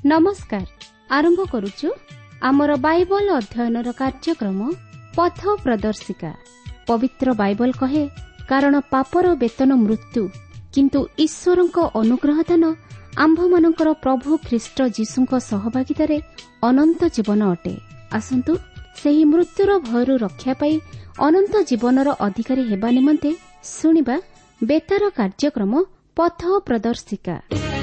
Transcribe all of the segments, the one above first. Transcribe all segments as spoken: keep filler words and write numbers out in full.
नमस्कार आरंभ करुचु आमर बाइबल अध्ययनर कार्यक्रम पथ प्रदर्शिका। पवित्र बाइबल कहे कारण पापर वेतन मृत्यु किंतु ईश्वरंक अनुग्रह दान आंभमानंकर प्रभु ख्रीष्ट जीशुंक सहभागितारे अनंत जीवन अटे। आसंतु सेही मृत्युर भयरु रक्षा पाई अनंत जीवनर अधिकारी हेबा निमंते सुनिबा बेतार कार्यक्रम पथ प्रदर्शिका।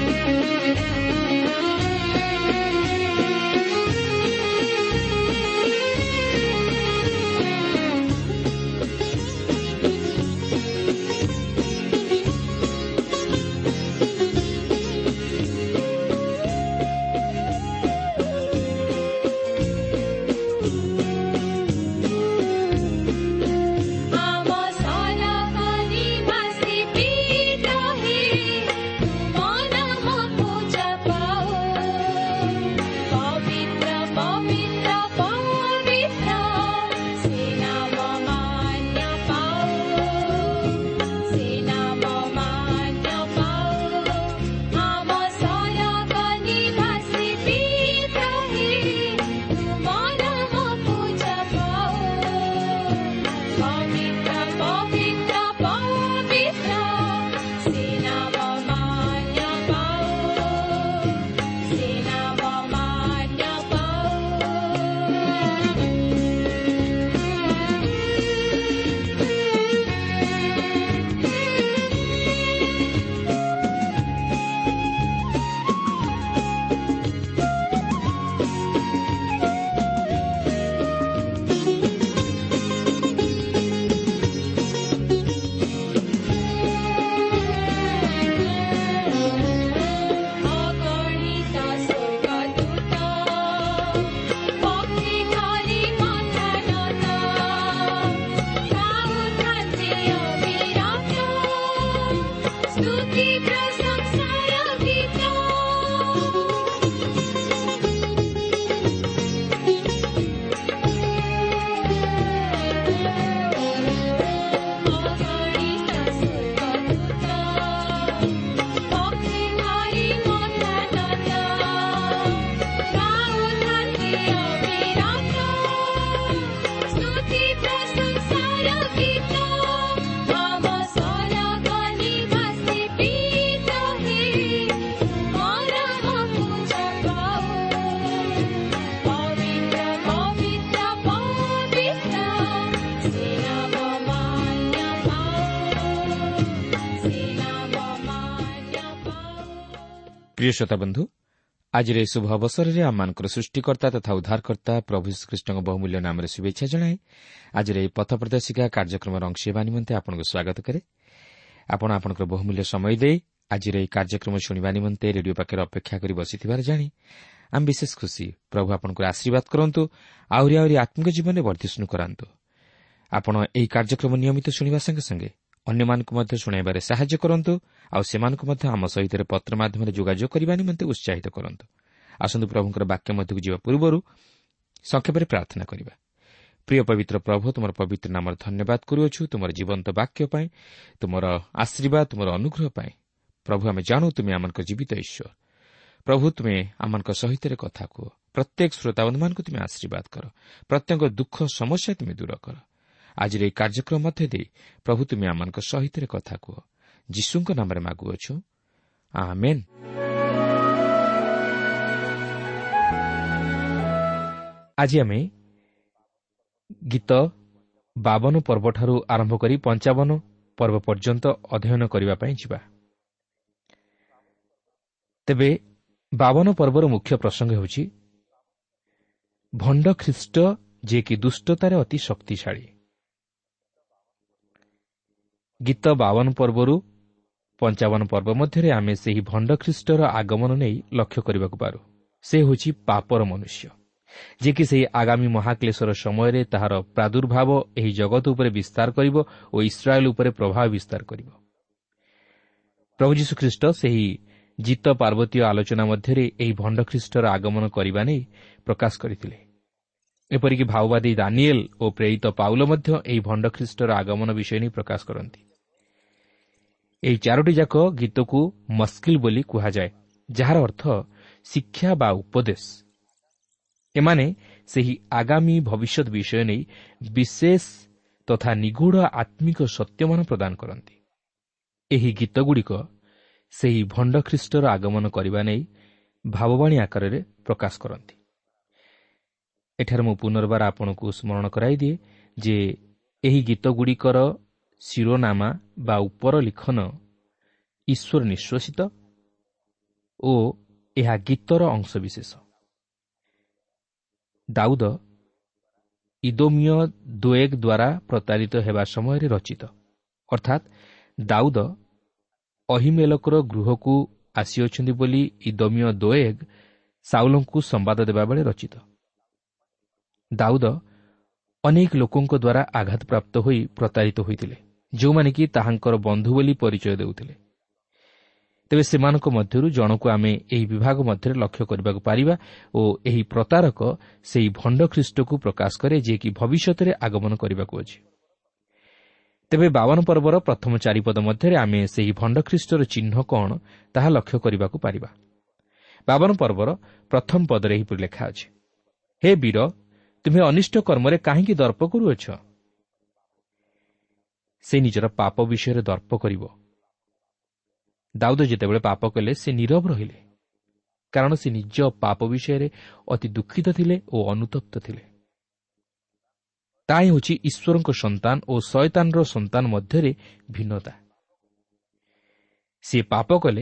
प्रिय श्रोता बंधु, आज शुभ अवसर में आम सृष्टिकर्ता तथा उद्धारकर्ता प्रभु श्रीकृष्ण बहुमूल्य नाम शुभेच्छा जनाए आज पथ प्रदर्शिका कार्यक्रम अंश होगा निमंते आपको स्वागत करे। आपण आपनकर बहुमूल्य समय दे आज कार्यक्रम शुणा निमंते रेडियो पाखे अपेक्षा कर बसी जाणी आम विशेष खुशी। प्रभु आपनको आशीर्वाद करंतु, आहरी आहरी आत्मिक जीवन में वर्धिष्णु करांतु। आपण एही कार्यक्रम नियमित शुणिबा संगे संगे अन्यमानकु मध्य शुणाइबारे साहाय्य करंतु, आउ सेमानकु मध्य आम सहित पत्र माध्यम जोगाजोग करबा निमंते उत्साहित करंतु। आसंतु प्रभुंकर वाक्य मध्यकु जीवा पूर्वरु संक्षेप में प्रार्थना करिबा। प्रिय पवित्र प्रभु, तुमर पवित्र नाम धन्यवाद करूछु तुमर जीवंत वाक्य पाई, तुमर आशीर्वाद, तुमर अनुग्रह पाई। प्रभु आमे जानु तुमे आमनक जीवित ईश्वर। प्रभु तुमे आमनक सहित कथा कह, प्रत्येक श्रोता बंधु मानकु तुमे आशीर्वाद कर, प्रत्येक दुख समस्या तुमे दूर कर। आज ये कार्यक्रम मध्य दे प्रभु तुमे आमनक सहित कथा कह, जीशुंक नाम रे मागुअछु, आमेन। आज आमे गीत बावन पर्व ठारू आरंभ करी पंचावन पर्व पर्यंत अध्ययन करबा पई जिबा। तेबे बावन पर्वर मुख्य प्रसंग होछि भंड ख्रीष्ट जे कि दुष्टतारे अति शक्तिशाली। गीत बावन पर्वरु पंचावन पर्व मध्य आमे सेही भंड ख्रीष्टर आगमन नहीं लक्ष्य करने को पारू। से होछि पापर मनुष्य, जे कि सेही आगामी महाक्लेशर समय ताहार प्रादुर्भाव एही जगत उपरे विस्तार करिवो ओ इस्राएल उपरे प्रभाव विस्तार करिवो। प्रभु यीशु ख्रीष्ट सेही जीत पार्वतीय आलोचना मध्य एही भंड ख्रीष्टर आगमन करबा नै प्रकाश करथिले। एपरिक भाववादी दानिएल और प्रेरित पाउल मध्य एही भंड ख्रीष्टर आगमन विषय नै प्रकाश करती। एही चारोटी जाक गीत को मस्किल बोली कहा जाए, जार अर्थ ଶିକ୍ଷା ବା ଉପଦେଶ। ଏମାନେ ସେହି ଆଗାମୀ ଭବିଷ୍ୟତ ବିଷୟ ନେଇ ବିଶେଷ ତଥା ନିଗୁଢ଼ ଆତ୍ମିକ ସତ୍ୟମାନ ପ୍ରଦାନ କରନ୍ତି। ଏହି ଗୀତଗୁଡ଼ିକ ସେହି ଭଣ୍ଡ ଖ୍ରୀଷ୍ଟର ଆଗମନ କରିବା ନେଇ ଭାବବାଣୀ ଆକାରରେ ପ୍ରକାଶ କରନ୍ତି। ଏଠାରେ ମୁଁ ପୁନର୍ବାର ଆପଣଙ୍କୁ ସ୍ମରଣ କରାଇଦିଏ ଯେ ଏହି ଗୀତଗୁଡ଼ିକର ଶିରୋନାମା ବା ଉପର ଲିଖନ ଈଶ୍ୱର ନିଶ୍ୱାସିତ ଓ ଏହା ଗୀତର ଅଂଶବିଶେଷ। ଦାଉଦ ଇଦୋମୀୟ ଦୋଏଗ ଦ୍ୱାରା ପ୍ରତାରିତ ହେବା ସମୟରେ ରଚିତ, ଅର୍ଥାତ୍ ଦାଉଦ ଅହିମେଲକର ଗୃହକୁ ଆସିଅଛନ୍ତି ବୋଲି ଇଦୋମୀୟ ଦୋଏଗ ସାଉଲଙ୍କୁ ସମ୍ବାଦ ଦେବାବେଳେ ରଚିତ। ଦାଉଦ ଅନେକ ଲୋକଙ୍କ ଦ୍ୱାରା ଆଘାତପ୍ରାପ୍ତ ହୋଇ ପ୍ରତାରିତ ହୋଇଥିଲେ, ଯେଉଁମାନେ କି ତାହାଙ୍କର ବନ୍ଧୁ ବୋଲି ପରିଚୟ ଦେଉଥିଲେ। ତେବେ ସେମାନଙ୍କ ମଧ୍ୟରୁ ଜଣକୁ ଆମେ ଏହି ବିଭାଗ ମଧ୍ୟରେ ଲକ୍ଷ୍ୟ କରିବାକୁ ପାରିବା ଓ ଏହି ପ୍ରତାରକ ସେହି ଭଣ୍ଡ ଖ୍ରୀଷ୍ଟକୁ ପ୍ରକାଶ କରେ, ଯିଏକି ଭବିଷ୍ୟତରେ ଆଗମନ କରିବାକୁ ଅଛି। ତେବେ ବାବନ ପର୍ବର ପ୍ରଥମ ଚାରିପଦ ମଧ୍ୟରେ ଆମେ ସେହି ଭଣ୍ଡ ଖ୍ରୀଷ୍ଟର ଚିହ୍ନ କ'ଣ ତାହା ଲକ୍ଷ୍ୟ କରିବାକୁ ପାରିବା। ବାବନ ପର୍ବର ପ୍ରଥମ ପଦରେ ଏହିପରି ଲେଖା ଅଛି, ହେ ବୀର, ତୁମେ ଅନିଷ୍ଟ କର୍ମରେ କାହିଁକି ଦର୍ପ କରୁଅଛ? ସେ ନିଜର ପାପ ବିଷୟରେ ଦର୍ପ କରିବ। ଦାଉଦ ଯେତେବେଳେ ପାପ କଲେ ସେ ନୀରବ ରହିଲେ, କାରଣ ସେ ନିଜ ପାପ ବିଷୟରେ ଅତି ଦୁଃଖିତ ଥିଲେ ଓ ଅନୁତପ୍ତ ଥିଲେ। ତାହା ହିଁ ହେଉଛି ଈଶ୍ୱରଙ୍କ ସନ୍ତାନ ଓ ଶୟତାନର ସନ୍ତାନ ମଧ୍ୟରେ ଭିନ୍ନତା। ସେ ପାପ କଲେ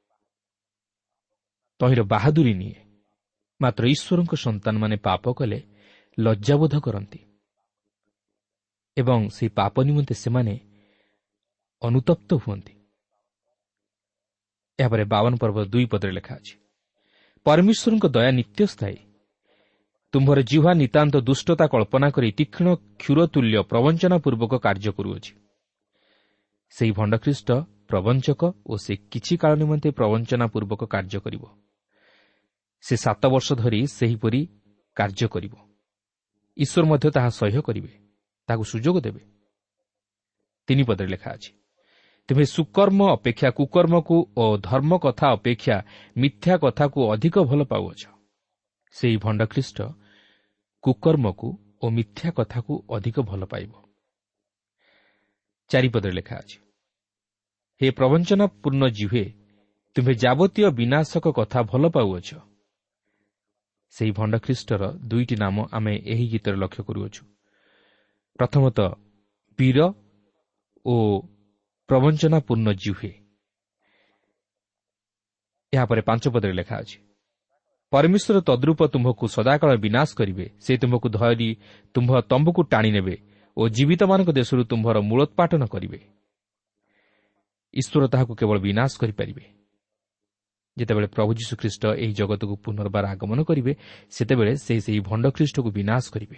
ତହିଁର ବାହାଦୁରୀ ନିଏ, ମାତ୍ର ଈଶ୍ୱରଙ୍କ ସନ୍ତାନମାନେ ପାପ କଲେ ଲଜ୍ଜାବୋଧ କରନ୍ତି ଏବଂ ସେହି ପାପ ନିମନ୍ତେ ସେମାନେ ଅନୁତପ୍ତ ହୁଅନ୍ତି। ଏହାପରେ ବାବନ ପର୍ବ ଦୁଇ ପଦରେ ଲେଖା ଅଛି, ପରମେଶ୍ୱରଙ୍କ ଦୟା ନିତ୍ୟସ୍ଥାୟୀ, ତୁମ୍ଭର ଜିହ୍ୱା ନିତାନ୍ତ ଦୁଷ୍ଟତା କଳ୍ପନା କରି ତୀକ୍ଷ୍ଣ କ୍ଷୁରତୁଲ୍ୟ ପ୍ରବଞ୍ଚନାପୂର୍ବକ କାର୍ଯ୍ୟ କରୁଅଛି। ସେହି ଭଣ୍ଡଖ୍ରୀଷ୍ଟ ପ୍ରବଞ୍ଚକ ଓ ସେ କିଛି କାଳ ନିମନ୍ତେ ପ୍ରବଞ୍ଚନାପୂର୍ବକ କାର୍ଯ୍ୟ କରିବ। ସେ ସାତ ବର୍ଷ ଧରି ସେହିପରି କାର୍ଯ୍ୟ କରିବ। ଈଶ୍ୱର ମଧ୍ୟ ତାହା ସହ୍ୟ କରିବେ, ତାହାକୁ ସୁଯୋଗ ଦେବେ। ତିନି ପଦରେ ଲେଖା ଅଛି, ତୁମେ ସୁକର୍ମ ଅପେକ୍ଷା କୁକର୍ମକୁ ଓ ଧର୍ମ କଥା ଅପେକ୍ଷା ମିଥ୍ୟା କଥାକୁ ଅଧିକ ଭଲ ପାଉଅଛ। ସେହି ଭଣ୍ଡଖ୍ରୀଷ୍ଟ କୁକର୍ମକୁ ଓ ମିଥ୍ୟା କଥାକୁ ଅଧିକ ଭଲ ପାଇବ। ଚାରିପଦରେ ଲେଖା ଅଛି, ହେ ପ୍ରବଞ୍ଚନାପୂର୍ଣ୍ଣ ଜିହ୍ୱେ, ତୁମେ ଯାବତୀୟ ବିନାଶକ କଥା ଭଲ ପାଉଅଛ। ସେହି ଭଣ୍ଡଖ୍ରୀଷ୍ଟର ଦୁଇଟି ନାମ ଆମେ ଏହି ଗୀତରେ ଲକ୍ଷ୍ୟ କରୁଅଛୁ। ପ୍ରଥମତଃ ବୀର ଓ ପ୍ରବଞ୍ଚନାପୂର୍ଣ୍ଣ ଜିହ୍ୱେ। ଏହାପରେ ପାଞ୍ଚ ପଦରେ ଲେଖା ଅଛି, ପରମେଶ୍ୱର ତଦ୍ରୂପ ତୁମ୍ଭକୁ ସଦାକାଳ ବିନାଶ କରିବେ। ସେ ତୁମ୍ଭକୁ ଧରି ତୁମ୍ଭ ତମ୍ବୁକୁ ଟାଣି ନେବେ ଓ ଜୀବିତମାନଙ୍କ ଦେଶରୁ ତୁମ୍ଭର ମୂଳୋତ୍ପାଟନ କରିବେ। ଈଶ୍ୱର ତାହାକୁ କେବଳ ବିନାଶ କରିପାରିବେ। ଯେତେବେଳେ ପ୍ରଭୁ ଯୀଶୁଖ୍ରୀଷ୍ଟ ଏହି ଜଗତକୁ ପୁନର୍ବାର ଆଗମନ କରିବେ, ସେତେବେଳେ ସେ ସେହି ଭଣ୍ଡଖ୍ରୀଷ୍ଟକୁ ବିନାଶ କରିବେ।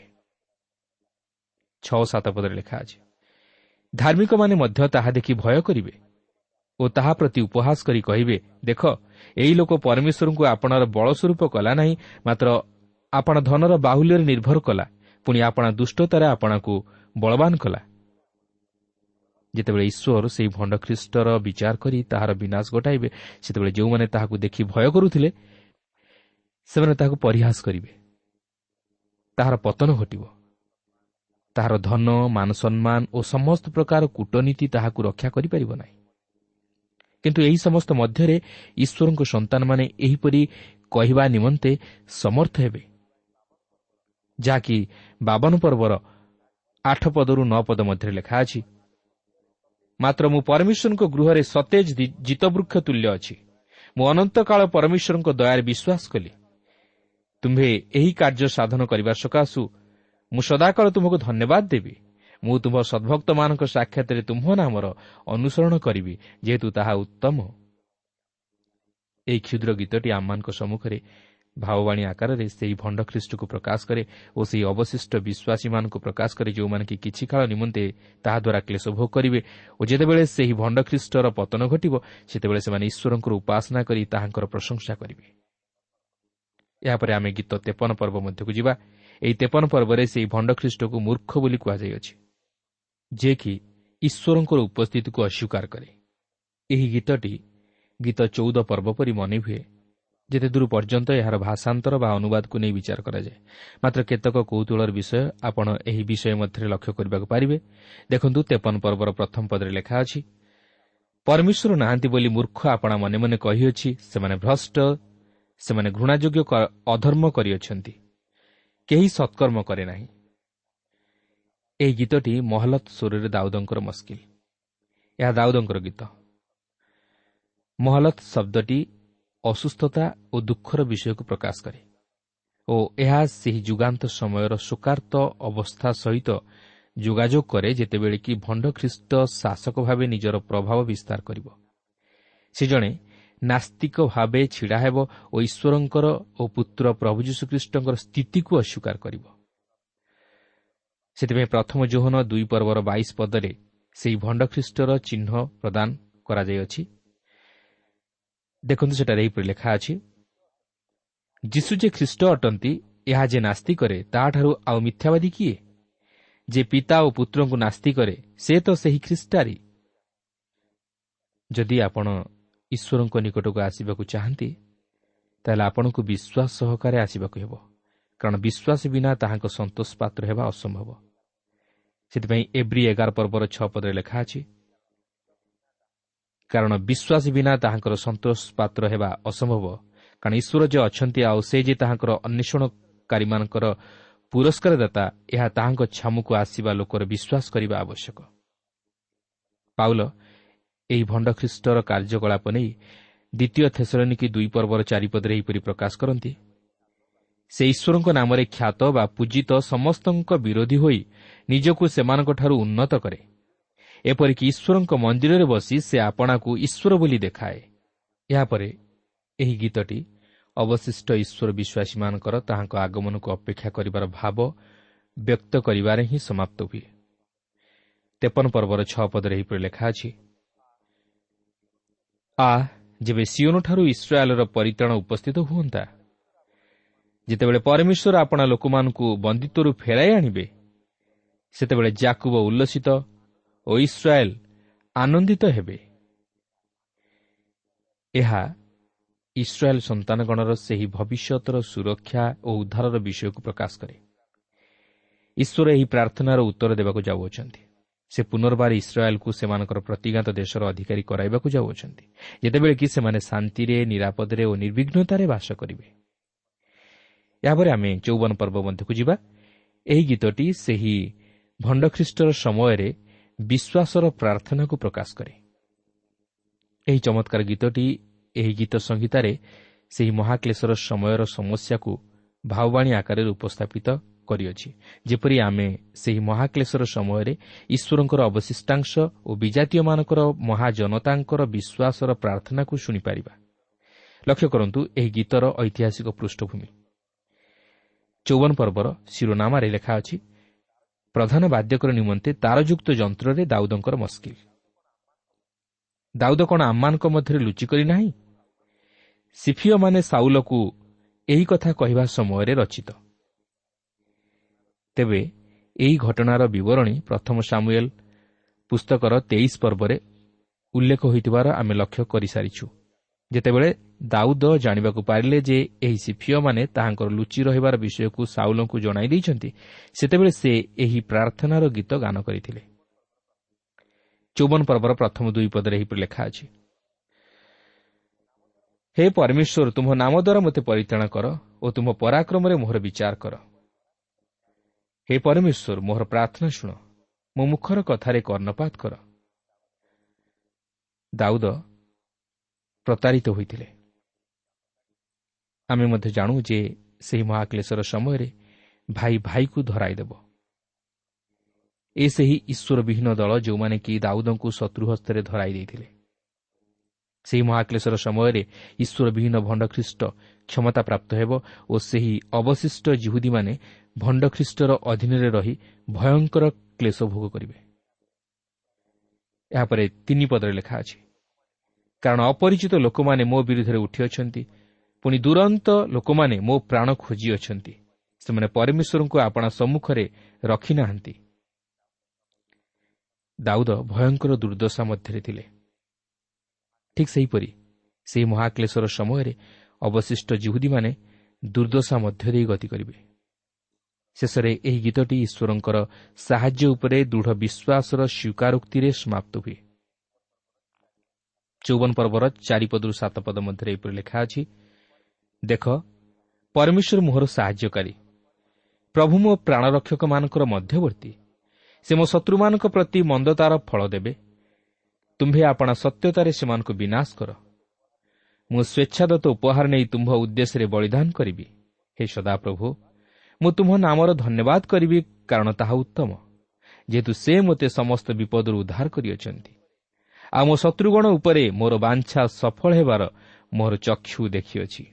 ଛଅ ସାତ ପଦରେ ଲେଖା ଅଛି, ଧାର୍ମିକମାନେ ମଧ୍ୟ ତାହା ଦେଖି ଭୟ କରିବେ ଓ ତାହା ପ୍ରତି ଉପହାସ କରି କହିବେ, ଦେଖ, ଏହି ଲୋକ ପରମେଶ୍ୱରଙ୍କୁ ଆପଣାର ବଳସ୍ୱରୂପ କଲା ନାହିଁ, ମାତ୍ର ଆପଣା ଧନର ବାହୁଲ୍ୟରେ ନିର୍ଭର କଲା, ପୁଣି ଆପଣା ଦୁଷ୍ଟତାରେ ଆପଣାକୁ ବଳବାନ କଲା। ଯେତେବେଳେ ଈଶ୍ୱର ସେହି ଭଣ୍ଡଖ୍ରୀଷ୍ଟର ବିଚାର କରି ତାହାର ବିନାଶ ଘଟାଇବେ, ସେତେବେଳେ ଯେଉଁମାନେ ତାହାକୁ ଦେଖି ଭୟ କରୁଥିଲେ, ସେମାନେ ତାହାକୁ ପରିହାସ କରିବେ। ତାହାର ପତନ ଘଟିବ। ତାହାର ଧନ, ମାନ ସମ୍ମାନ ଓ ସମସ୍ତ ପ୍ରକାର କୂଟନୀତି ତାହାକୁ ରକ୍ଷା କରିପାରିବ ନାହିଁ। କିନ୍ତୁ ଏହି ସମସ୍ତ ମଧ୍ୟରେ ଈଶ୍ୱରଙ୍କ ସନ୍ତାନମାନେ ଏହିପରି କହିବା ନିମନ୍ତେ ସମର୍ଥ ହେବେ, ଯାହାକି ବାବନ ପର୍ବର ଆଠ ପଦରୁ ନଅ ପଦ ମଧ୍ୟରେ ଲେଖା ଅଛି, ମାତ୍ର ମୁଁ ପରମେଶ୍ୱରଙ୍କ ଗୃହରେ ସତେଜ ଜିତବୃକ୍ଷ ତୁଲ୍ୟ ଅଛି। ମୁଁ ଅନନ୍ତକାଳ ପରମେଶ୍ୱରଙ୍କ ଦୟାରେ ବିଶ୍ୱାସ କଲି। ତୁମ୍ଭେ ଏହି କାର୍ଯ୍ୟ ସାଧନ କରିବା ସକାଶୁ ମୁଁ ସଦାକାଳ ତୁମକୁ ଧନ୍ୟବାଦ ଦେବି। ମୁଁ ତୁମ୍ଭ ସଦ୍ଭକ୍ତମାନଙ୍କ ସାକ୍ଷାତରେ ତୁମ୍ଭ ନାମର ଅନୁସରଣ କରିବି, ଯେହେତୁ ତାହା ଉତ୍ତମ। ଏହି କ୍ଷୁଦ୍ର ଗୀତଟି ଆମମାନଙ୍କ ସମ୍ମୁଖରେ ଭାବବାଣୀ ଆକାରରେ ସେହି ଭଣ୍ଡଖ୍ରୀଷ୍ଟକୁ ପ୍ରକାଶ କରେ ଓ ସେହି ଅବଶିଷ୍ଟ ବିଶ୍ୱାସୀମାନଙ୍କୁ ପ୍ରକାଶ କରେ, ଯେଉଁମାନେ କି କିଛି କାଳ ନିମନ୍ତେ ତାହାଦ୍ୱାରା କ୍ଲେଶ ଭୋଗ କରିବେ ଓ ଯେତେବେଳେ ସେହି ଭଣ୍ଡଖ୍ରୀଷ୍ଟର ପତନ ଘଟିବ, ସେତେବେଳେ ସେମାନେ ଈଶ୍ୱରଙ୍କର ଉପାସନା କରି ତାହାଙ୍କର ପ୍ରଶଂସା କରିବେ। ଏହାପରେ ଆମେ ଗୀତ ତେପନ ପର୍ବ ମଧ୍ୟକୁ ଯିବା। ଏହି ତେପନ ପର୍ବରେ ସେହି ଭଣ୍ଡଖ୍ରୀଷ୍ଟକୁ ମୂର୍ଖ ବୋଲି କୁହାଯାଇଅଛି, ଯିଏକି ଈଶ୍ୱରଙ୍କର ଉପସ୍ଥିତିକୁ ଅସ୍ୱୀକାର କରେ। ଏହି ଗୀତଟି ଗୀତ ଚଉଦ ପର୍ବ ପରି ମନେ ହୁଏ, ଯେତେ ଦୂର ପର୍ଯ୍ୟନ୍ତ ଏହାର ଭାଷାନ୍ତର ବା ଅନୁବାଦକୁ ନେଇ ବିଚାର କରାଯାଏ। ମାତ୍ର କେତେକ କୌତୁହଳର ବିଷୟ ଆପଣ ଏହି ବିଷୟ ମଧ୍ୟରେ ଲକ୍ଷ୍ୟ କରିବାକୁ ପାରିବେ। ଦେଖନ୍ତୁ, ତେପନ ପର୍ବର ପ୍ରଥମ ପଦରେ ଲେଖା ଅଛି, ପରମେଶ୍ୱର ନାହାନ୍ତି ବୋଲି ମୂର୍ଖ ଆପଣା ମନେ ମନେ କହିଅଛି, ସେମାନେ ଭ୍ରଷ୍ଟ, ସେମାନେ ଘୃଣାଯୋଗ୍ୟ ଅଧର୍ମ କରିଅଛନ୍ତି, କେହି ସତ୍କର୍ମ କରେ ନାହିଁ। ଏହି ଗୀତଟି ମହଲତ ସ୍ୱରରେ ଦାଉଦଙ୍କର ମସ୍କିଲ। ଏହା ଦାଉଦଙ୍କର ଗୀତ। ମହଲତ ଶବ୍ଦଟି ଅସୁସ୍ଥତା ଓ ଦୁଃଖର ବିଷୟକୁ ପ୍ରକାଶ କରେ ଓ ଏହା ସେହି ଯୁଗାନ୍ତ ସମୟର ଶୋକାର୍ତ୍ତ ଅବସ୍ଥା ସହିତ ଯୋଗାଯୋଗ କରେ, ଯେତେବେଳେ କି ଭଣ୍ଡ ଖ୍ରୀଷ୍ଟ ଶାସକ ଭାବେ ନିଜର ପ୍ରଭାବ ବିସ୍ତାର କରିବ। ସେ ଜଣେ ନାସ୍ତିକ ଭାବେ ଛିଡ଼ା ହେବ ଓ ଈଶ୍ୱରଙ୍କର ଓ ପୁତ୍ର ପ୍ରଭୁ ଯୀଶୁଖ୍ରୀଷ୍ଟଙ୍କର ସ୍ଥିତିକୁ ଅସ୍ୱୀକାର କରିବ। ସେଥିପାଇଁ ପ୍ରଥମ ଯୋହନ ଦୁଇ ପର୍ବର ବାଇଶ ପଦରେ ସେହି ଭଣ୍ଡ ଖ୍ରୀଷ୍ଟର ଚିହ୍ନ ପ୍ରଦାନ କରାଯାଇଅଛି। ଦେଖନ୍ତୁ, ସେଠାରେ ଏହିପରି ଲେଖା ଅଛି, ଯୀଶୁ ଯେ ଖ୍ରୀଷ୍ଟ ଅଟନ୍ତି, ଏହା ଯେ ନାସ୍ତି କରେ, ତାହାଠାରୁ ଆଉ ମିଥ୍ୟାବାଦୀ କିଏ? ଯେ ପିତା ଓ ପୁତ୍ରଙ୍କୁ ନାସ୍ତି କରେ, ସେ ତ ସେହି ଖ୍ରୀଷ୍ଟାରୀ। ଯଦି ଆପଣ ଈଶ୍ୱରଙ୍କ ନିକଟକୁ ଆସିବାକୁ ଚାହାନ୍ତି, ତାହେଲେ ଆପଣଙ୍କୁ ବିଶ୍ୱାସ ସହକାରେ ଆସିବାକୁ ହେବ, କାରଣ ବିଶ୍ୱାସ ବିନା ତାହାଙ୍କ ସନ୍ତୋଷ ପାତ୍ର ହେବା ଅସମ୍ଭବ। ସେଥିପାଇଁ ଏବ୍ରୀ ଏଗାର ପର୍ବର ଛଅ ପଦରେ ଲେଖା ଅଛି, କାରଣ ବିଶ୍ୱାସ ବିନା ତାହାଙ୍କର ସନ୍ତୋଷ ପାତ୍ର ହେବା ଅସମ୍ଭବ, କାରଣ ଈଶ୍ୱର ଯେ ଅଛନ୍ତି ଆଉ ସେ ଯେ ତାହାଙ୍କର ଅନ୍ୱେଷଣକାରୀମାନଙ୍କର ପୁରସ୍କାରଦାତା, ଏହା ତାହାଙ୍କ ଛାମୁକୁ ଆସିବା ଲୋକର ବିଶ୍ୱାସ କରିବା ଆବଶ୍ୟକ। ପାଉଲ ଏହି ଭଣ୍ଡ ଖ୍ରୀଷ୍ଟର କାର୍ଯ୍ୟକଳାପ ନେଇ ଦ୍ୱିତୀୟ ଥେସଲୋନିକେ ଦୁଇ ପର୍ବର ଚାରିପଦରେ ଏହିପରି ପ୍ରକାଶ କରନ୍ତି, ସେ ଈଶ୍ୱରଙ୍କ ନାମରେ ଖ୍ୟାତ ବା ପୂଜିତ ସମସ୍ତଙ୍କ ବିରୋଧୀ ହୋଇ ନିଜକୁ ସେମାନଙ୍କଠାରୁ ଉନ୍ନତ କରେ। ଏପରିକି ଈଶ୍ୱରଙ୍କ ମନ୍ଦିରରେ ବସି ସେ ଆପଣାକୁ ଈଶ୍ୱର ବୋଲି ଦେଖାଏ। ଏହାପରେ ଏହି ଗୀତଟି ଅବଶିଷ୍ଟ ଈଶ୍ୱର ବିଶ୍ୱାସୀମାନଙ୍କର ତାହାଙ୍କ ଆଗମନକୁ ଅପେକ୍ଷା କରିବାର ଭାବ ବ୍ୟକ୍ତ କରିବାରେ ହିଁ ସମାପ୍ତ ହୁଏ। ତେପନ ପର୍ବର ଛଅ ପଦରେ ଏହିପରି ଲେଖା ଅଛି, ଆ ଯେବେ ସିଓନଠାରୁ ଇସ୍ରାଏଲର ପରିତ୍ରାଣ ଉପସ୍ଥିତ ହୁଅନ୍ତା, ଯେତେବେଳେ ପରମେଶ୍ୱର ଆପଣା ଲୋକମାନଙ୍କୁ ବନ୍ଦିତ୍ୱରୁ ଫେରାଇ ଆଣିବେ, ସେତେବେଳେ ଯାକୁବ ଉଲ୍ଲସିତ ଓ ଇସ୍ରାଏଲ ଆନନ୍ଦିତ ହେବେ। ଏହା ଇସ୍ରାଏଲ ସନ୍ତାନଗଣର ସେହି ଭବିଷ୍ୟତର ସୁରକ୍ଷା ଓ ଉଦ୍ଧାରର ବିଷୟକୁ ପ୍ରକାଶ କରେ। ଈଶ୍ୱର ଏହି ପ୍ରାର୍ଥନାର ଉତ୍ତର ଦେବାକୁ ଯାଉଅଛନ୍ତି। ସେ ପୁନର୍ବାର ଇସ୍ରାଏଲକୁ ସେମାନଙ୍କର ପ୍ରତିଜ୍ଞାତ ଦେଶର ଅଧିକାରୀ କରାଇବାକୁ ଯାଉଅଛନ୍ତି, ଯେତେବେଳେ କି ସେମାନେ ଶାନ୍ତିରେ, ନିରାପଦରେ ଓ ନିର୍ବିଘ୍ନତାରେ ବାସ କରିବେ। ଏହାପରେ ଆମେ ଚୌବନ ପର୍ବ ମଧ୍ୟକୁ ଯିବା। ଏହି ଗୀତଟି ସେହି ଭଣ୍ଡଖ୍ରୀଷ୍ଟର ସମୟରେ ବିଶ୍ୱାସର ପ୍ରାର୍ଥନାକୁ ପ୍ରକାଶ କରେ। ଏହି ଚମତ୍କାର ଗୀତଟି ଏହି ଗୀତ ସଂହିତାରେ ସେହି ମହାକ୍ଲେଶର ସମୟର ସମସ୍ୟାକୁ ଭାବବାଣୀ ଆକାରରେ ଉପସ୍ଥାପିତ କରିଅଛି, ଯେପରି ଆମେ ସେହି ମହାକ୍ଲେଶର ସମୟରେ ଈଶ୍ୱରଙ୍କର ଅବଶିଷ୍ଟାଂଶ ଓ ବିଜାତୀୟମାନଙ୍କର ମହାଜନତାଙ୍କର ବିଶ୍ୱାସର ପ୍ରାର୍ଥନାକୁ ଶୁଣିପାରିବା। ଲକ୍ଷ୍ୟ କରନ୍ତୁ ଏହି ଗୀତର ଐତିହାସିକ ପୃଷ୍ଠଭୂମି। ଚୌବନ ପର୍ବର ଶିରୋନାମାରେ ଲେଖା ଅଛି, ପ୍ରଧାନ ବାଦ୍ୟକର ନିମନ୍ତେ ତାରଯୁକ୍ତ ଯନ୍ତ୍ରରେ ଦାଉଦଙ୍କର ମସ୍କିଲ। ଦାଉଦ କ'ଣ ଆମମାନଙ୍କ ମଧ୍ୟରେ ଲୁଚି କରି ନାହିଁ? ସିଫିୟମାନେ ସାଉଲକୁ ଏହି କଥା କହିବା ସମୟରେ ରଚିତ। ତେବେ ଏହି ଘଟଣାର ବିବରଣୀ ପ୍ରଥମ ସାମୁଏଲ ପୁସ୍ତକର ତେଇଶ ପର୍ବରେ ଉଲ୍ଲେଖ ହୋଇଥିବାର ଆମେ ଲକ୍ଷ୍ୟ କରିସାରିଛୁ। ଯେତେବେଳେ ଦାଉଦ ଜାଣିବାକୁ ପାରିଲେ ଯେ ଏହି ସିଫିୟମାନେ ତାହାଙ୍କର ଲୁଚି ରହିବାର ବିଷୟକୁ ସାଉଲଙ୍କୁ ଜଣାଇ ଦେଇଛନ୍ତି, ସେତେବେଳେ ସେ ଏହି ପ୍ରାର୍ଥନାର ଗୀତ ଗାନ କରିଥିଲେ। ଚୌବନ ପର୍ବର ପ୍ରଥମ ଦୁଇ ପଦରେ ଏହିପରି ଲେଖା ଅଛି, ହେ ପରମେଶ୍ୱର, ତୁମ ନାମ ଦ୍ୱାରା ମୋତେ ପରିତ୍ରାଣ କର ଓ ତୁମ ପରାକ୍ରମରେ ମୋହର ବିଚାର କର। ହେ ପରମେଶ୍ୱର, ମୋହର ପ୍ରାର୍ଥନା ଶୁଣ, ମୋ ମୁଖର କଥାରେ କର୍ଣ୍ଣପାତ କର। ଦାଉଦ ପ୍ରତାରିତ ହୋଇଥିଲେ। ଆମେ ମଧ୍ୟ ଜାଣୁ ଯେ ସେହି ମହାକ୍ଲେଶର ସମୟରେ ଭାଇ ଭାଇକୁ ଧରାଇଦେବ। ଏ ସେହି ଈଶ୍ୱରବିହୀନ ଦଳ ଯେଉଁମାନେ କି ଦାଉଦଙ୍କୁ ଶତ୍ରୁ ହସ୍ତରେ ଧରାଇ ଦେଇଥିଲେ। ସେହି ମହାକ୍ଲେଶର ସମୟରେ ଈଶ୍ୱରବିହୀନ ଭଣ୍ଡଖ୍ରୀଷ୍ଟ କ୍ଷମତାପ୍ରାପ୍ତ ହେବ ଓ ସେହି ଅବଶିଷ୍ଟ ଜିହୁଦୀମାନେ ଭଣ୍ଡଖ୍ରୀଷ୍ଟର ଅଧୀନରେ ରହି ଭୟଙ୍କର କ୍ଲେଶ ଭୋଗ କରିବେ। ଏହାପରେ ତିନି ପଦରେ ଲେଖା ଅଛି, କାରଣ ଅପରିଚିତ ଲୋକମାନେ ମୋ ବିରୁଦ୍ଧରେ ଉଠିଅଛନ୍ତି, ପୁଣି ଦୁରନ୍ତ ଲୋକମାନେ ମୋ ପ୍ରାଣ ଖୋଜିଅଛନ୍ତି। ସେମାନେ ପରମେଶ୍ୱରଙ୍କୁ ଆପଣା ସମ୍ମୁଖରେ ରଖିନାହାନ୍ତି। ଦାଉଦ ଭୟଙ୍କର ଦୁର୍ଦ୍ଦଶା ମଧ୍ୟରେ ଥିଲେ। ଠିକ୍ ସେହିପରି ସେହି ମହାକ୍ଲେଶର ସମୟରେ ଅବଶିଷ୍ଟ ଜିହୁଦୀମାନେ ଦୁର୍ଦ୍ଦଶା ମଧ୍ୟ ଦେଇ ଗତି କରିବେ। ଶେଷରେ ଏହି ଗୀତଟି ଈଶ୍ୱରଙ୍କର ସାହାଯ୍ୟ ଉପରେ ଦୃଢ଼ ବିଶ୍ୱାସର ସ୍ୱୀକାରୋକ୍ତିରେ ସମାପ୍ତ ହୁଏ। ଚଉବନ ପର୍ବର ଚାରିପଦରୁ ସାତ ପଦ ମଧ୍ୟରେ ଏପରି ଲେଖା ଅଛି, ଦେଖ, ପରମେଶ୍ୱର ମୋହର ସାହାଯ୍ୟକାରୀ, ପ୍ରଭୁ ମୋ ପ୍ରାଣରକ୍ଷକମାନଙ୍କର ମଧ୍ୟବର୍ତ୍ତୀ। ସେ ମୋ ଶତ୍ରୁମାନଙ୍କ ପ୍ରତି ମନ୍ଦତାର ଫଳ ଦେବେ। ତୁମ୍ଭେ ଆପଣା ସତ୍ୟତାରେ ସେମାନଙ୍କୁ ବିନାଶ କର। ମୁଁ ସ୍ୱେଚ୍ଛାଦତ୍ତ ଉପହାର ନେଇ ତୁମ୍ଭ ଉଦ୍ଦେଶ୍ୟରେ ବଳିଦାନ କରିବି। ହେ ସଦାପ୍ରଭୁ, ମୁଁ ତୁମ୍ଭ ନାମର ଧନ୍ୟବାଦ କରିବି, କାରଣ ତାହା ଉତ୍ତମ, ଯେହେତୁ ସେ ମୋତେ ସମସ୍ତ ବିପଦରୁ ଉଦ୍ଧାର କରିଅଛନ୍ତି। ଆଉ ମୋ ଶତ୍ରୁଗଣ ଉପରେ ମୋର ବାଞ୍ଛା ସଫଳ ହେବାର ମୋର ଚକ୍ଷୁ ଦେଖିଅଛି।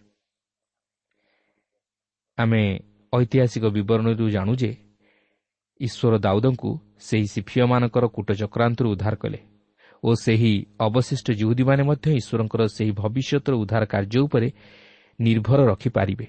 ଆମେ ଐତିହାସିକ ବିବରଣୀରୁ ଜାଣୁ ଯେ ଈଶ୍ୱର ଦାଉଦଙ୍କୁ ସେହି ସିଫିୟମାନଙ୍କର କୂଟଚକ୍ରାନ୍ତରୁ ଉଦ୍ଧାର କଲେ ଓ ସେହି ଅବଶିଷ୍ଟ ଜିହୁଦୀମାନେ ମଧ୍ୟ ଈଶ୍ୱରଙ୍କର ସେହି ଭବିଷ୍ୟତର ଉଦ୍ଧାର କାର୍ଯ୍ୟ ଉପରେ ନିର୍ଭର ରଖିପାରିବେ।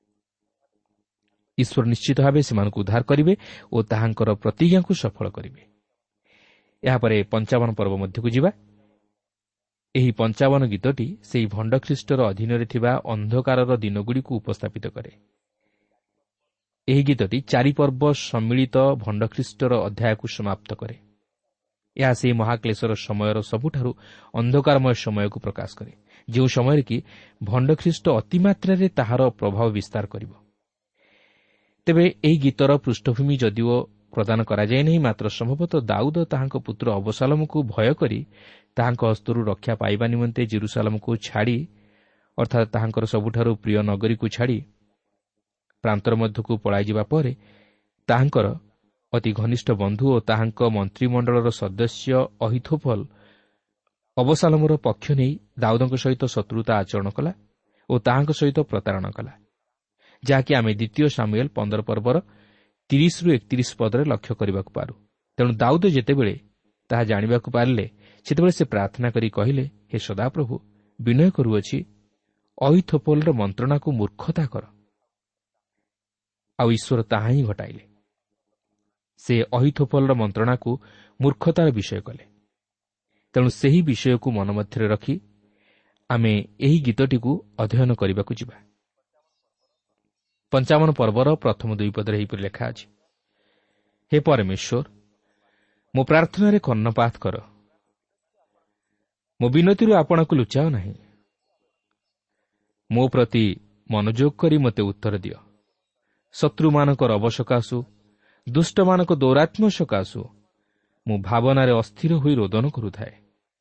ଈଶ୍ୱର ନିଶ୍ଚିତ ଭାବେ ସେମାନଙ୍କୁ ଉଦ୍ଧାର କରିବେ ଓ ତାହାଙ୍କର ପ୍ରତିଜ୍ଞାକୁ ସଫଳ କରିବେ। ଏହାପରେ ପଞ୍ଚାବନ ପର୍ବ ମଧ୍ୟକୁ ଯିବା। ଏହି ପଞ୍ଚାବନ ଗୀତଟି ସେହି ଭଣ୍ଡଖ୍ରୀଷ୍ଟର ଅଧୀନରେ ଥିବା ଅନ୍ଧକାରର ଦିନଗୁଡ଼ିକୁ ଉପସ୍ଥାପିତ କରେ। ଏହି ଗୀତଟି ଚାରିପର୍ବ ସମ୍ମିଳିତ ଭଣ୍ଡଖ୍ରୀଷ୍ଟର ଅଧ୍ୟାୟକୁ ସମାପ୍ତ କରେ। ଏହା ସେହି ମହାକ୍ଲେଶର ସମୟର ସବୁଠାରୁ ଅନ୍ଧକାରମୟ ସମୟକୁ ପ୍ରକାଶ କରେ, ଯେଉଁ ସମୟରେ କି ଭଣ୍ଡଖ୍ରୀଷ୍ଟ ଅତିମାତ୍ରାରେ ତାହାର ପ୍ରଭାବ ବିସ୍ତାର କରିବ। ତେବେ ଏହି ଗୀତର ପୃଷ୍ଠଭୂମି ଯଦିଓ ପ୍ରଦାନ କରାଯାଏ ନାହିଁ, ମାତ୍ର ସମ୍ଭବତଃ ଦାଉଦ ତାହାଙ୍କ ପୁତ୍ର ଅବସାଲମକୁ ଭୟ କରି ତାହାଙ୍କ ହସ୍ତରୁ ରକ୍ଷା ପାଇବା ନିମନ୍ତେ ଜେରୁସାଲମକୁ ଛାଡ଼ି, ଅର୍ଥାତ୍ ତାହାଙ୍କର ସବୁଠାରୁ ପ୍ରିୟ ନଗରୀକୁ ଛାଡ଼ି ପ୍ରାନ୍ତର ମଧ୍ୟକୁ ପଳାଇଯିବା ପରେ ତାହାଙ୍କର ଅତି ଘନିଷ୍ଠ ବନ୍ଧୁ ଓ ତାହାଙ୍କ ମନ୍ତ୍ରିମଣ୍ଡଳର ସଦସ୍ୟ ଅହିଥୋଫଲ ଅବସାଲମର ପକ୍ଷ ନେଇ ଦାଉଦଙ୍କ ସହିତ ଶତ୍ରୁତା ଆଚରଣ କଲା ଓ ତାହାଙ୍କ ସହିତ ପ୍ରତାରଣା କଲା, ଯାହାକି ଆମେ ଦ୍ୱିତୀୟ ସାମୁଏଲ ପନ୍ଦର ପର୍ବର ତିରିଶରୁ ଏକତିରିଶ ପଦରେ ଲକ୍ଷ୍ୟ କରିବାକୁ ପାରୁ। ତେଣୁ ଦାଉଦ ଯେତେବେଳେ ତାହା ଜାଣିବାକୁ ପାରିଲେ, ସେତେବେଳେ ସେ ପ୍ରାର୍ଥନା କରି କହିଲେ, ହେ ସଦାପ୍ରଭୁ, ବିନୟ କରୁଅଛି, ଅହିଥୋଫଲର ମନ୍ତ୍ରଣାକୁ ମୂର୍ଖତା କର। ଆଉ ଈଶ୍ୱର ତାହା ହିଁ ଘଟାଇଲେ। ସେ ଅହିଥୋଫଲର ମନ୍ତ୍ରଣାକୁ ମୂର୍ଖତାର ବିଷୟ କଲେ। ତେଣୁ ସେହି ବିଷୟକୁ ମନ ମଧ୍ୟରେ ରଖି ଆମେ ଏହି ଗୀତଟିକୁ ଅଧ୍ୟୟନ କରିବାକୁ ଯିବା। ପଞ୍ଚାବନ ପର୍ବର ପ୍ରଥମ ଦୁଇ ପଦରେ ଏହିପରି ଲେଖା ଅଛି, ହେ ପରମେଶ୍ୱର, ମୋ ପ୍ରାର୍ଥନାରେ କର୍ଣ୍ଣପାତ କର, ମୋ ବିନତିରୁ ଆପଣଙ୍କୁ ଲୁଚାଅ ନାହିଁ। ମୋ ପ୍ରତି ମନୋଯୋଗ କରି ମୋତେ ଉତ୍ତର ଦିଅ। ଶତ୍ରୁମାନଙ୍କ ରବ ସକାଶୁ, ଦୁଷ୍ଟମାନଙ୍କ ଦୌରାତ୍ମ୍ୟ ସକାଶୁ ମୁଁ ଭାବନାରେ ଅସ୍ଥିର ହୋଇ ରୋଦନ କରୁଥାଏ।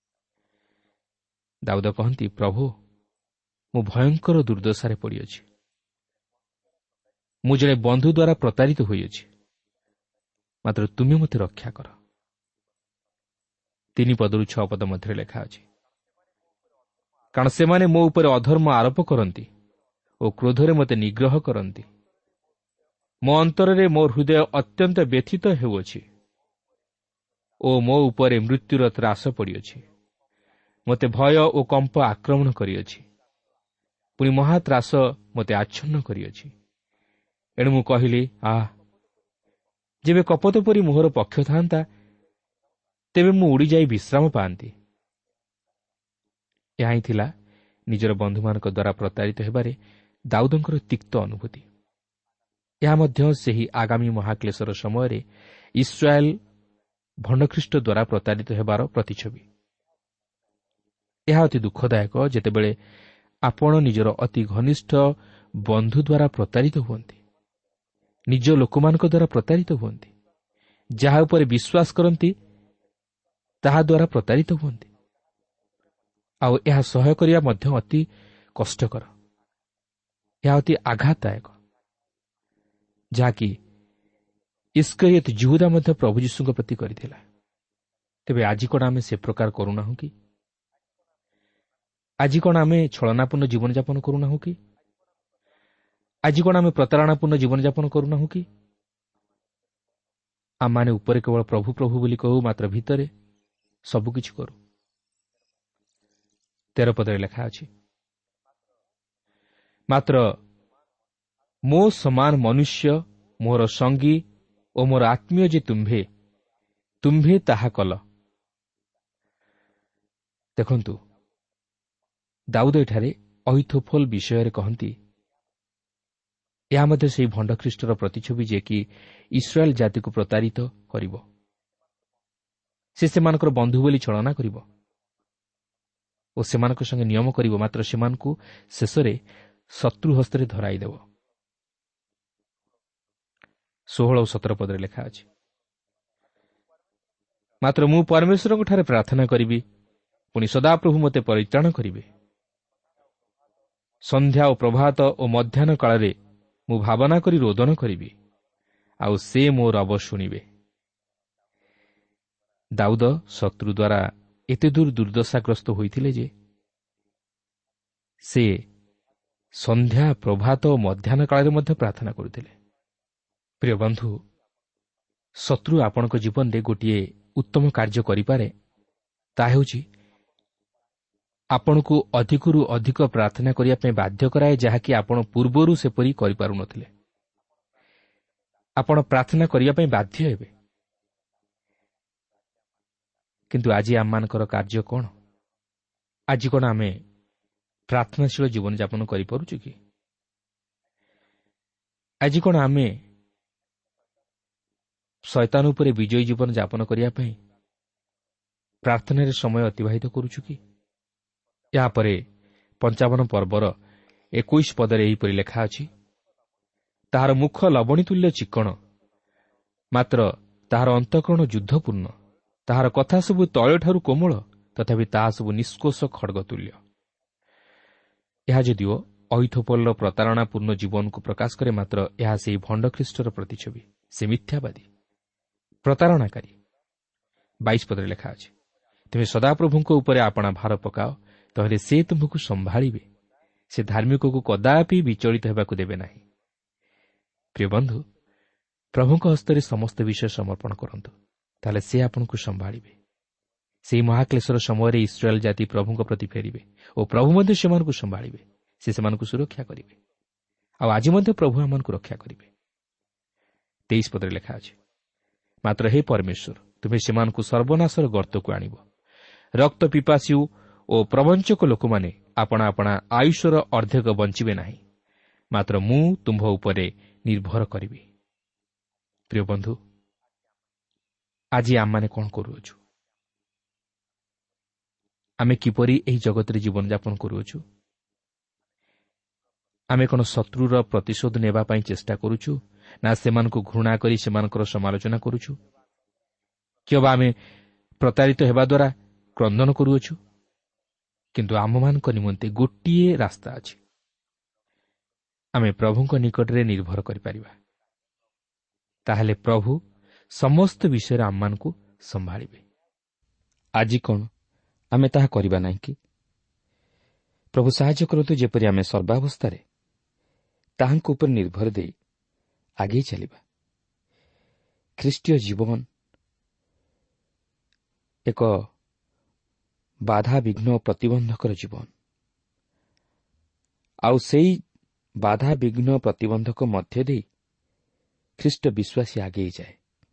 ଦାଉଦ କହନ୍ତି, ପ୍ରଭୁ, ମୁଁ ଭୟଙ୍କର ଦୁର୍ଦ୍ଦଶାରେ ପଡ଼ିଅଛି। ମୁଁ ଜଣେ ବନ୍ଧୁ ଦ୍ୱାରା ପ୍ରତାରିତ ହୋଇଅଛି, ମାତ୍ର ତୁମେ ମୋତେ ରକ୍ଷା କର। ତିନି ପଦରୁ ଛଅ ପଦ ମଧ୍ୟରେ ଲେଖା ଅଛି, କାରଣ ସେମାନେ ମୋ ଉପରେ ଅଧର୍ମ ଆରୋପ କରନ୍ତି ଓ କ୍ରୋଧରେ ମୋତେ ନିଗ୍ରହ କରନ୍ତି। ମୋ ଅନ୍ତରରେ ମୋ ହୃଦୟ ଅତ୍ୟନ୍ତ ବ୍ୟଥିତ ହେଉଅଛି ଓ ମୋ ଉପରେ ମୃତ୍ୟୁର ତ୍ରାସ ପଡ଼ିଅଛି। ମୋତେ ଭୟ ଓ କମ୍ପ ଆକ୍ରମଣ କରିଅଛି, ପୁଣି ମହାତ୍ରାସ ମୋତେ ଆଚ୍ଛନ୍ନ କରିଅଛି। ଏଣୁ ମୁଁ କହିଲି, ଆଃ, ଯେବେ କପୋତ ପରି ମୋହର ପକ୍ଷ ଥାନ୍ତା, ତେବେ ମୁଁ ଉଡ଼ିଯାଇ ବିଶ୍ରାମ ପାଆନ୍ତି। ଏହା ହିଁ ଥିଲା ନିଜର ବନ୍ଧୁମାନଙ୍କ ଦ୍ୱାରା ପ୍ରତାରିତ ହେବାରେ ଦାଉଦଙ୍କର ତିକ୍ତ ଅନୁଭୂତି। ଏହା ମଧ୍ୟ ସେହି ଆଗାମୀ ମହାକ୍ଲେଶର ସମୟରେ ଇସ୍ରାଏଲ ଭଣ୍ଡଖ୍ରୀଷ୍ଟ ଦ୍ୱାରା ପ୍ରତାରିତ ହେବାର ପ୍ରତିଛବି। ଏହା ଅତି ଦୁଃଖଦାୟକ ଯେତେବେଳେ ଆପଣ ନିଜର ଅତି ଘନିଷ୍ଠ ବନ୍ଧୁ ଦ୍ୱାରା ପ୍ରତାରିତ ହୁଅନ୍ତି, ନିଜ ଲୋକମାନଙ୍କ ଦ୍ୱାରା ପ୍ରତାରିତ ହୁଅନ୍ତି, ଯାହା ଉପରେ ବିଶ୍ୱାସ କରନ୍ତି ତାହା ଦ୍ୱାରା ପ୍ରତାରିତ ହୁଅନ୍ତି। ଆଉ ଏହା ସହ୍ୟ କରିବା ମଧ୍ୟ ଅତି କଷ୍ଟକର। ଏହା ଅତି ଆଘାତଦାୟକ, ଯାହାକି ଇସ୍କରିୟତ ଯିହୁଦା ମଧ୍ୟ ପ୍ରଭୁ ଯୀଶୁଙ୍କ ପ୍ରତି କରିଥିଲା। ତେବେ ଆଜି କ'ଣ ଆମେ ସେ ପ୍ରକାର କରୁନାହୁଁ କି? ଆଜି କ'ଣ ଆମେ ଛଳନାପୂର୍ଣ୍ଣ ଜୀବନଯାପନ କରୁନାହୁଁ କି? ଆଜି କ'ଣ ଆମେ ପ୍ରତାରଣାପୂର୍ଣ୍ଣ ଜୀବନଯାପନ କରୁନାହୁଁ କି? ଆମମାନେ ଉପରେ କେବଳ ପ୍ରଭୁ ପ୍ରଭୁ ବୋଲି କହୁ, ମାତ୍ର ଭିତରେ ସବୁକିଛି କରୁ। ତେର ପଦରେ ଲେଖା ଅଛି, ମାତ୍ର ମୋ ସମାନ ମନୁଷ୍ୟ ମୋର ସଙ୍ଗୀ ଓ ମୋର ଆତ୍ମୀୟ ଯେ ତୁମ୍ଭେ ତୁମ୍ଭେ ତାହା କଲ। ଦେଖନ୍ତୁ, ଦାଉଦ ଏଠାରେ ଅହିଥୋଫେଲ ବିଷୟରେ କହନ୍ତି, ଏହା ମଧ୍ୟ ସେହି ଭଣ୍ଡ ଖ୍ରୀଷ୍ଟର ପ୍ରତିଛବି ଯିଏକି ଇସ୍ରାଏଲ୍ ଜାତିକୁ ପ୍ରତାରିତ କରିବ। ସେ ସେମାନଙ୍କର ବନ୍ଧୁ ବୋଲି ଛଳନା କରିବ ଓ ସେମାନଙ୍କ ସଙ୍ଗେ ନିୟମ କରିବ, ମାତ୍ର ସେମାନଙ୍କୁ ଶେଷରେ ଶତ୍ରୁ ହସ୍ତରେ ଧରାଇଦେବ। ଷୋହଳ ଓ ସତର ପଦରେ ଲେଖା ଅଛି, ମାତ୍ର ମୁଁ ପରମେଶ୍ୱରଙ୍କଠାରେ ପ୍ରାର୍ଥନା କରିବି, ପୁଣି ସଦାପ୍ରଭୁ ମୋତେ ପରିତ୍ରାଣ କରିବେ। ସନ୍ଧ୍ୟା ଓ ପ୍ରଭାତ ଓ ମଧ୍ୟାହ୍ନ କାଳରେ ମୁଁ ଭାବନା କରି ରୋଦନ କରିବି, ଆଉ ସେ ମୋ ରବ ଶୁଣିବେ। ଦାଉଦ ଶତ୍ରୁ ଦ୍ୱାରା ଏତେ ଦୂର ଦୁର୍ଦ୍ଦଶାଗ୍ରସ୍ତ ହୋଇଥିଲେ ଯେ ସେ ସନ୍ଧ୍ୟା ପ୍ରଭାତ ଓ ମଧ୍ୟାହ୍ନ କାଳରେ ମଧ୍ୟ ପ୍ରାର୍ଥନା କରୁଥିଲେ। ପ୍ରିୟ ବନ୍ଧୁ, ଶତ୍ରୁ ଆପଣଙ୍କ ଜୀବନରେ ଗୋଟିଏ ଉତ୍ତମ କାର୍ଯ୍ୟ କରିପାରେ, ତାହା ହେଉଛି ଆପଣଙ୍କୁ ଅଧିକରୁ ଅଧିକ ପ୍ରାର୍ଥନା କରିବା ପାଇଁ ବାଧ୍ୟ କରାଏ, ଯାହାକି ଆପଣ ପୂର୍ବରୁ ସେପରି କରିପାରୁନଥିଲେ। ଆପଣ ପ୍ରାର୍ଥନା କରିବା ପାଇଁ ବାଧ୍ୟ ହେବେ। କିନ୍ତୁ ଆଜି ଆମମାନଙ୍କର କାର୍ଯ୍ୟ କ'ଣ? ଆଜି କ'ଣ ଆମେ ପ୍ରାର୍ଥନାଶୀଳ ଜୀବନଯାପନ କରିପାରୁଛୁ କି? ଆଜି କ'ଣ ଆମେ ଶୈତାନ ଉପରେ ବିଜୟୀ ଜୀବନ ଯାପନ କରିବା ପାଇଁ ପ୍ରାର୍ଥନାରେ ସମୟ ଅତିବାହିତ କରୁଛୁ କି? ଏହାପରେ ପଞ୍ଚାବନ ପର୍ବର ଏକୋଇଶ ପଦରେ ଏହିପରି ଲେଖା ଅଛି, ତାହାର ମୁଖ ଲବଣୀ ତୁଲ୍ୟ ଚିକ୍କଣ, ମାତ୍ର ତାହାର ଅନ୍ତଃକରଣ ଯୁଦ୍ଧପୂର୍ଣ୍ଣ। ତାହାର କଥା ସବୁ ତୈଳଠାରୁ କୋମଳ, ତଥାପି ତାହା ସବୁ ନିଷ୍କୋଷ ଖଡ଼୍ଗ ତୁଲ୍ୟ। ଏହା ଯଦିଓ ଅହିଥୋଫେଲର ପ୍ରତାରଣାପୂର୍ଣ୍ଣ ଜୀବନକୁ ପ୍ରକାଶ କରେ, ମାତ୍ର ଏହା ସେହି ଭଣ୍ଡ ଖ୍ରୀଷ୍ଟର ପ୍ରତିଛବି। ସେ ମିଥ୍ୟାବାଦୀ, ପ୍ରତାରଣାକାରୀ। ବାଇଶ ପଦରେ ଲେଖା ଅଛି, ତୁମେ ସଦାପ୍ରଭୁଙ୍କ ଉପରେ ଆପଣା ଭାର ପକାଅ, ତାହେଲେ ସେ ତୁମକୁ ସମ୍ଭାଳିବେ। ସେ ଧାର୍ମିକକୁ କଦାପି ବିଚଳିତ ହେବାକୁ ଦେବେ ନାହିଁ। ପ୍ରିୟ ବନ୍ଧୁ, ପ୍ରଭୁଙ୍କ ହସ୍ତରେ ସମସ୍ତ ବିଷୟ ସମର୍ପଣ କରନ୍ତୁ, ତାହେଲେ ସେ ଆପଣଙ୍କୁ ସମ୍ଭାଳିବେ। ସେହି ମହାକ୍ଲେଶର ସମୟରେ ଇସ୍ରାଏଲ୍ ଜାତି ପ୍ରଭୁଙ୍କ ପ୍ରତି ଫେରିବେ ଓ ପ୍ରଭୁ ମଧ୍ୟ ସେମାନଙ୍କୁ ସମ୍ଭାଳିବେ। ସେ ସେମାନଙ୍କୁ ସୁରକ୍ଷା କରିବେ, ଆଉ ଆଜି ମଧ୍ୟ ପ୍ରଭୁ ଆମମାନଙ୍କୁ ରକ୍ଷା କରିବେ। ତେଇଶ ପଦରେ ଲେଖା ଅଛି, ମାତ୍ର ହେ ପରମେଶ୍ୱର, ତୁମେ ସେମାନଙ୍କୁ ସର୍ବନାଶର ଗର୍ତ୍ତକୁ ଆଣିବ। ରକ୍ତ ପିପାସୁ ଓ ପ୍ରବଞ୍ଚକ ଲୋକମାନେ ଆପଣା ଆପଣା ଆୟୁଷର ଅର୍ଦ୍ଧେକ ବଞ୍ଚିବେ ନାହିଁ, ମାତ୍ର ମୁଁ ତୁମ୍ଭ ଉପରେ ନିର୍ଭର କରିବି। ପ୍ରିୟ ବନ୍ଧୁ, ଆଜି ଆମମାନେ କ'ଣ କରୁଅଛୁ? ଆମେ କିପରି ଏହି ଜଗତରେ ଜୀବନଯାପନ କରୁଅଛୁ? ଆମେ କ'ଣ ଶତ୍ରୁର ପ୍ରତିଶୋଧ ନେବା ପାଇଁ ଚେଷ୍ଟା କରୁଛୁ, ନା ସେମାନଙ୍କୁ ଘୃଣା କରି ସେମାନଙ୍କର ସମାଲୋଚନା କରୁଛୁ? କିମ୍ବା ଆମେ ପ୍ରତାରିତ ହେବା ଦ୍ୱାରା କ୍ରନ୍ଦନ କରୁଅଛୁ? କିନ୍ତୁ ଆମମାନଙ୍କ ନିମନ୍ତେ ଗୋଟିଏ ରାସ୍ତା ଅଛି। ଆମେ ପ୍ରଭୁଙ୍କ ନିକଟରେ ନିର୍ଭର କରିପାରିବା। ତାହେଲେ ପ୍ରଭୁ ସମସ୍ତ ବିଷୟରେ ଆମମାନଙ୍କୁ ସମ୍ଭାଳିବେ। ଆଜି କ'ଣ ଆମେ ତାହା କରିବା ନାହିଁ କି? ପ୍ରଭୁ ସାହାଯ୍ୟ କରନ୍ତୁ, ଯେପରି ଆମେ ସର୍ବାବସ୍ଥାରେ ତାହାଙ୍କ ଉପରେ ନିର୍ଭର ଦେଇ ଆଗେଇ ଚାଲିବା। ଖ୍ରୀଷ୍ଟୀୟ ଜୀବନ ଏକ ବାଧାବିଘ୍ନ ପ୍ରତିବନ୍ଧକର ଜୀବନ, ଆଉ ସେହି ବାଧାବିଘ୍ନ ପ୍ରତିବନ୍ଧକ ମଧ୍ୟ ଦେଇ ଖ୍ରୀଷ୍ଟ ବିଶ୍ୱାସୀ ଆଗେଇ ଯାଏ।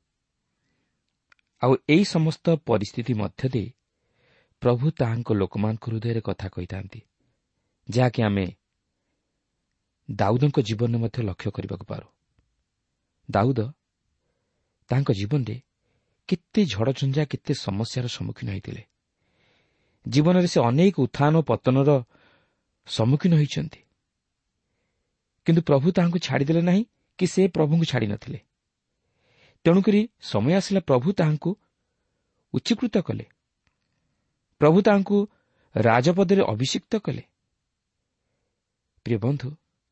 ଆଉ ଏହି ସମସ୍ତ ପରିସ୍ଥିତି ମଧ୍ୟ ଦେଇ ପ୍ରଭୁ ତାହାଙ୍କ ଲୋକମାନଙ୍କ ହୃଦୟରେ କଥା କହିଥାନ୍ତି, ଯାହାକି ଆମେ ଦାଉଦଙ୍କ ଜୀବନରେ ମଧ୍ୟ ଲକ୍ଷ୍ୟ କରିବାକୁ ପାରୁ। ଦାଉଦ ତାଙ୍କ ଜୀବନରେ କେତେ ଝଡ଼ଝଞ୍ଜା, କେତେ ସମସ୍ୟାର ସମ୍ମୁଖୀନ ହୋଇଥିଲେ। ଜୀବନରେ ସେ ଅନେକ ଉତ୍ଥାନ ପତନର ସମ୍ମୁଖୀନ ହୋଇଛନ୍ତି, କିନ୍ତୁ ପ୍ରଭୁ ତାହାଙ୍କୁ ଛାଡ଼ିଦେଲେ ନାହିଁ କି ସେ ପ୍ରଭୁଙ୍କୁ ଛାଡ଼ିନଥିଲେ। ତେଣୁକରି ସମୟ ଆସିଲା, ପ୍ରଭୁ ତାହାଙ୍କୁ ଉଚ୍ଚୀକୃତ କଲେ। ପ୍ରଭୁ ତାହାଙ୍କୁ ରାଜପଦରେ ଅଭିଷିକ୍ତ କଲେ। ପ୍ରିୟ ବନ୍ଧୁ,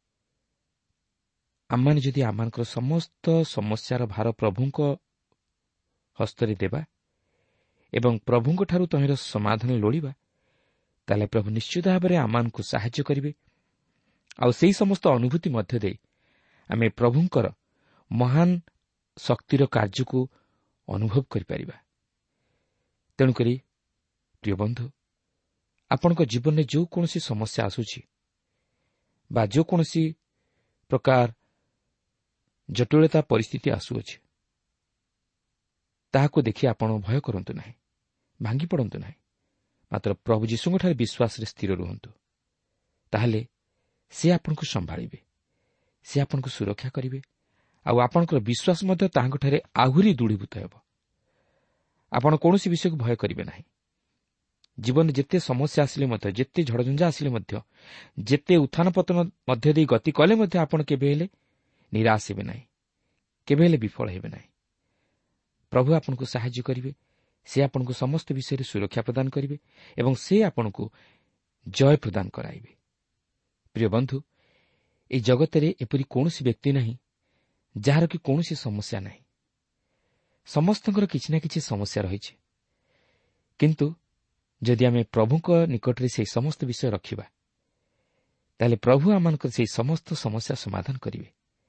ଆମମାନେ ଯଦି ଆମମାନଙ୍କର ସମସ୍ତ ସମସ୍ୟାର ଭାର ପ୍ରଭୁଙ୍କ ହସ୍ତରେ ଦେବା ଏବଂ ପ୍ରଭୁଙ୍କଠାରୁ ତହିଁର ସମାଧାନ ଲୋଡ଼ିବା, ତାହେଲେ ପ୍ରଭୁ ନିଶ୍ଚିତ ଭାବରେ ଆମମାନଙ୍କୁ ସାହାଯ୍ୟ କରିବେ। ଆଉ ସେହି ସମସ୍ତ ଅନୁଭୂତି ମଧ୍ୟ ଦେଇ ଆମେ ପ୍ରଭୁଙ୍କର ମହାନ ଶକ୍ତିର କାର୍ଯ୍ୟକୁ ଅନୁଭବ କରିପାରିବା। ତେଣୁକରି ପ୍ରିୟ ବନ୍ଧୁ, ଆପଣଙ୍କ ଜୀବନରେ ଯେଉଁ କୌଣସି ସମସ୍ୟା ଆସୁଛି ବା ଯେଉଁ କୌଣସି ପ୍ରକାର ଜଟିଳତା ପରିସ୍ଥିତି ଆସୁଅଛି, ତାହାକୁ ଦେଖି ଆପଣ ଭୟ କରନ୍ତୁ ନାହିଁ, ଭାଙ୍ଗି ପଡ଼ନ୍ତୁ ନାହିଁ। ମାତ୍ର ପ୍ରଭୁ ଯୀଶୁଙ୍କଠାରେ ବିଶ୍ୱାସରେ ସ୍ଥିର ରୁହନ୍ତୁ। ତାହେଲେ ସେ ଆପଣଙ୍କୁ ସମ୍ଭାଳିବେ, ସେ ଆପଣଙ୍କୁ ସୁରକ୍ଷା କରିବେ, ଆଉ ଆପଣଙ୍କର ବିଶ୍ୱାସ ମଧ୍ୟ ତାହାଙ୍କଠାରେ ଆହୁରି ଦୃଢ଼ୀଭୂତ ହେବ। ଆପଣ କୌଣସି ବିଷୟକୁ ଭୟ କରିବେ ନାହିଁ। ଜୀବନରେ ଯେତେ ସମସ୍ୟା ଆସିଲେ ମଧ୍ୟ, ଯେତେ ଝଡ଼ଝଞ୍ଜା ଆସିଲେ ମଧ୍ୟ, ଯେତେ ଉତ୍ଥାନ ପତନ ମଧ୍ୟ ଦେଇ ଗତି କଲେ ମଧ୍ୟ ଆପଣ କେବେ ହେଲେ ନିରାଶ ହେବେ ନାହିଁ, କେବେ ହେଲେ ବିଫଳ ହେବେ ନାହିଁ। ପ୍ରଭୁ ଆପଣଙ୍କୁ ସାହାଯ୍ୟ କରିବେ, ସେ ଆପଣଙ୍କୁ ସମସ୍ତ ବିଷୟରେ ସୁରକ୍ଷା ପ୍ରଦାନ କରିବେ ଏବଂ ସେ ଆପଣଙ୍କୁ ଜୟ ପ୍ରଦାନ କରାଇବେ। ପ୍ରିୟ ବନ୍ଧୁ, ଏହି ଜଗତରେ ଏପରି କୌଣସି ବ୍ୟକ୍ତି ନାହିଁ ଯାହାର କି କୌଣସି ସମସ୍ୟା ନାହିଁ। ସମସ୍ତଙ୍କର କିଛି ନା କିଛି ସମସ୍ୟା ରହିଛି, କିନ୍ତୁ ଯଦି ଆମେ ପ୍ରଭୁଙ୍କ ନିକଟରେ ସେହି ସମସ୍ତ ବିଷୟ ରଖିବା, ତାହେଲେ ପ୍ରଭୁ ଆମମାନଙ୍କର ସେହି ସମସ୍ତ ସମସ୍ୟା ସମାଧାନ କରିବେ।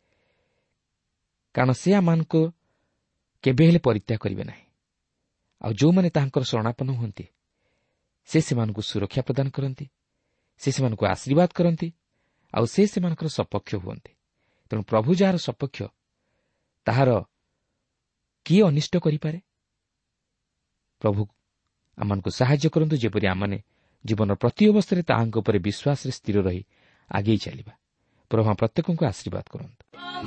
କାରଣ ସେ ଆମମାନଙ୍କୁ କେବେ ହେଲେ ପରିତ୍ୟାଗ କରିବେ ନାହିଁ। ଆଉ ଯେଉଁମାନେ ତାହାଙ୍କର ଶରଣାପନ୍ନ ହୁଅନ୍ତି, ସେ ସେମାନଙ୍କୁ ସୁରକ୍ଷା ପ୍ରଦାନ କରନ୍ତି, ସେ ସେମାନଙ୍କୁ ଆଶୀର୍ବାଦ କରନ୍ତି, ଆଉ ସେ ସେମାନଙ୍କର ସପକ୍ଷ ହୁଅନ୍ତି। ତେଣୁ ପ୍ରଭୁ ଯାହାର ସପକ୍ଷ, ତାହାର କିଏ ଅନିଷ୍ଟ କରିପାରେ? ପ୍ରଭୁ ଆମମାନଙ୍କୁ ସାହାଯ୍ୟ କରନ୍ତୁ, ଯେପରି ଆମମାନେ ଜୀବନର ପ୍ରତି ଅବସ୍ଥାରେ ତାହାଙ୍କ ଉପରେ ବିଶ୍ୱାସରେ ସ୍ଥିର ରହି ଆଗେଇ ଚାଲିବା। ପ୍ରଭୁ ପ୍ରତ୍ୟେକଙ୍କୁ ଆଶୀର୍ବାଦ କରନ୍ତୁ।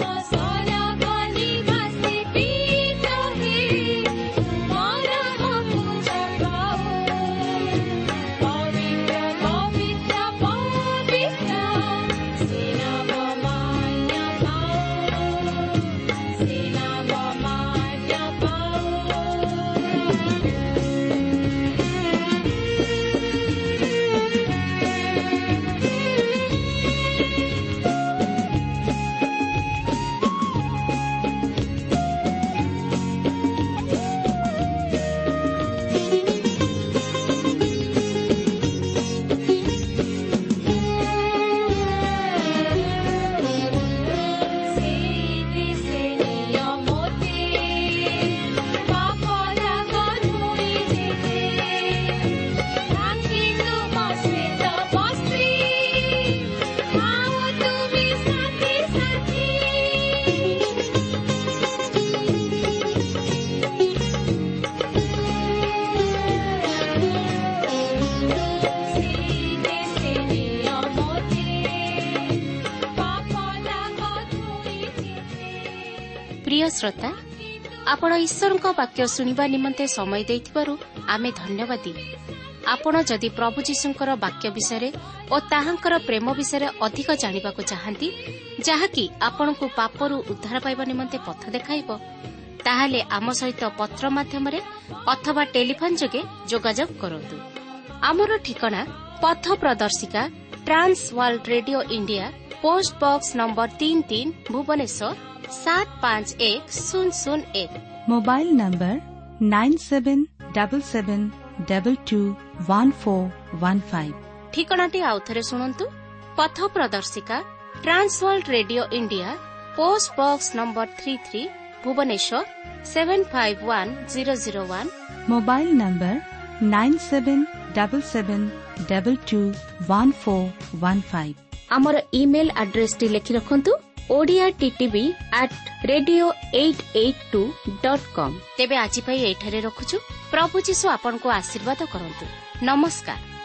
प्रिय श्रोता, आपण ईश्वरଙ୍କ वाक्य शुणिबा निमंते समय देइथिबारु आमे धन्यवादी। आपण जदि प्रभु जीशुଙ୍କର वाक्य विषय और ताहांकर प्रेम विषय अधिक जानिबा को चाहंती, जहाँकि आपणको पापरु उद्धार पाइबा निमंते पथ देखाइबो, ताहाले आम सहित पत्र माध्यमरे अथवा टेलीफोन जोगे जोगाजोग करंतु। आमर ठिकाना पथ प्रदर्शिका trans world radio India, post box number तीन तीन, भुवनेश्वर सात पाँच एक शून्य शून्य एक। Mobile number nine seven double seven double two one four one five. ठिकानाटी आउथरे सुनंतु। पथ प्रदर्शिका trans world radio India, post box number three three, Bhubaneswar seven five one zero zero one. Mobile number nine seven double seven double two one four one five. आमर email address T लिखि रखंतु Odia TTV at radio eight eight two dot com. तेबे आजि पई एठारे रखुछु। प्रभु जीशु आपनको आशीर्वाद करंतु। नमस्कार।